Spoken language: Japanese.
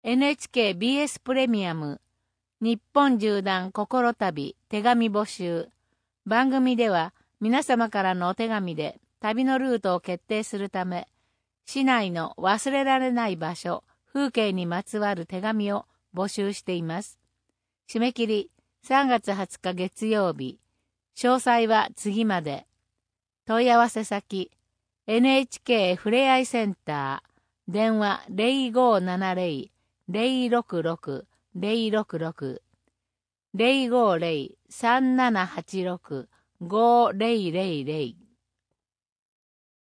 NHKBS プレミアム、日本縦断心旅手紙募集。番組では皆様からのお手紙で旅のルートを決定するため、市内の忘れられない場所、風景にまつわる手紙を募集しています。締め切り3月20日月曜日。詳細は次まで。問い合わせ先、NHK ふれあいセンター、電話0570-066-066、050-3786-5000